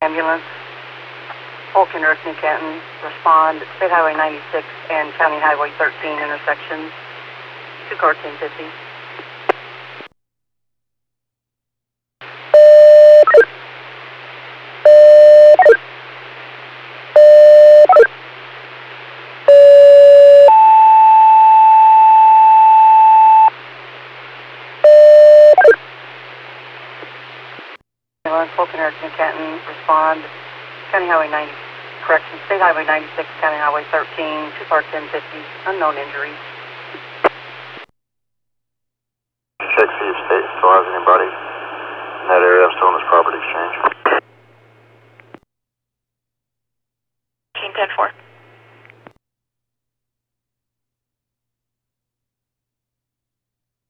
ambulance. Polk and Earth, New Canton, respond at State Highway 96 and County Highway 13 intersections. 2 car 1050. Polk and Earth, New Canton, respond. County Highway 90, correction, State Highway 96, County Highway 13, 2 car 1050, unknown injuries.